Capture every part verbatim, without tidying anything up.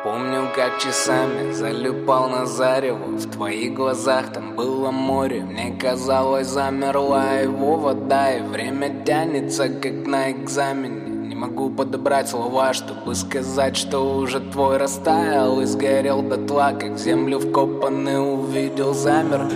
Помню, как часами залипал на зарево. В твоих глазах там было море. Мне казалось, замерла его вода. И время тянется, как на экзамене. Не могу подобрать слова, чтобы сказать, что уже твой растаял и сгорел дотла, как в землю вкопанный увидел, замер.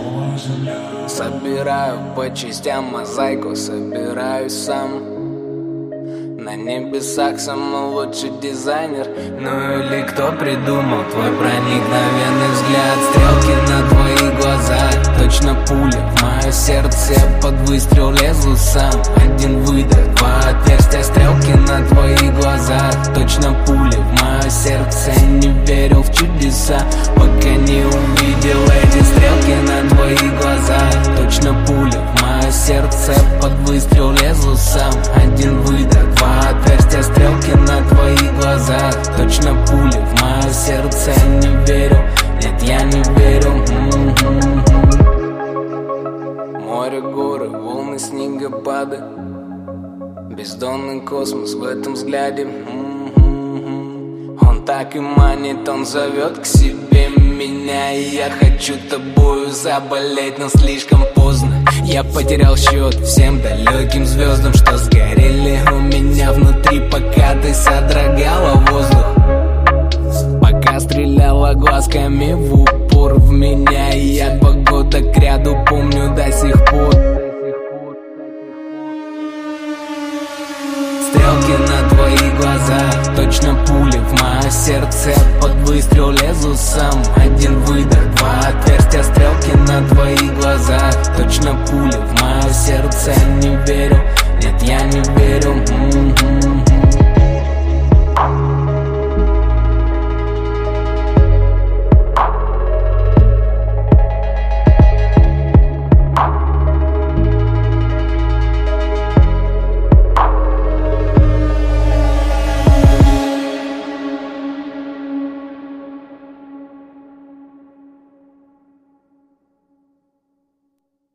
Собираю по частям мозаику, собираюсь сам. На небесах самый лучший дизайнер. Ну или кто придумал твой проникновенный взгляд? Стрелки на твоих глазах, точно пуля в мое сердце. Я под выстрел лезу сам. Один выдох, два отверстия. Стрелки на твоих глазах, точно пуля в мое сердце. Не верил в чудеса, пока не увидел эти стрелки на твоих глазах. Точно пуля в мое сердце. Под выстрел лезу сам. Один выдох, два отверстия, стрелки на твоих глазах. Точно пули в мое сердце. Не верю, нет, я не верю. М-м-м. Море, горы, волны, снегопады, бездонный космос в этом взгляде. М-м-м. Он так и манит, он зовет к себе меня. И я хочу тобою заболеть, но слишком поздно. Я потерял счет всем далеким звездам, что сгорели у меня внутри, пока ты содрогала воздух. Пока стреляла глазками в упор в меня. И я два года кряду помню до сих пор. Стрелки на твоих глазах, точно пули в мое сердце. Под выстрел лезу сам. Один выдох, два отверстия. Стрелки на твоих глазах, точно пули в мое сердце. Не верю, нет, я не верю. М-м-м.